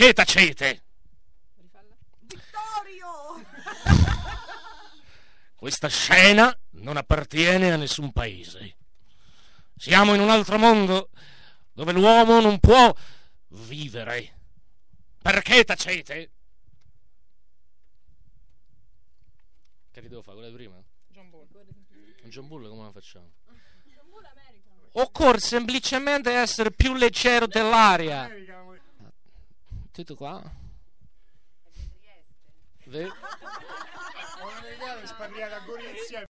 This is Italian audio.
Perché tacete? Vittorio! Questa scena non appartiene a nessun paese. Siamo in un altro mondo dove l'uomo non può vivere. Perché tacete? Che ridevo fare? Quella di prima? John Bull, come la facciamo? Occorre semplicemente essere più leggero dell'aria. Tutto qua? Vedi?